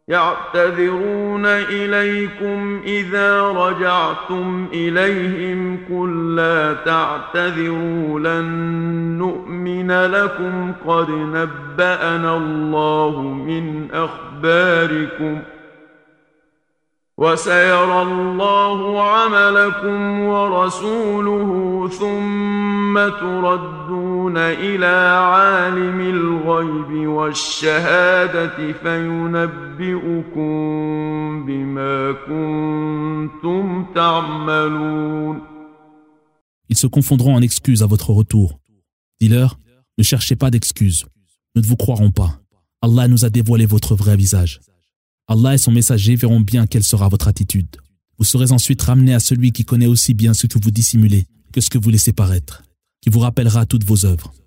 يعتذرون إليكم إذا رجعتم إليهم قل لا تعتذروا لن نؤمن لكم قد نبأنا الله من أخباركم وسيرى الله عملكم ورسوله ثم تردون إلى عالم الغيب والشهادة فينبئكم بما كنتم تعملون. Ils se confondront en excuses à votre retour. Dis-leur, ne cherchez pas d'excuses. Nous ne vous croirons pas. Allah nous a dévoilé votre vrai visage. Allah et son messager verront bien quelle sera votre attitude. Vous serez ensuite ramenés à celui qui connaît aussi bien ce que vous dissimulez que ce que vous laissez paraître, qui vous rappellera toutes vos œuvres.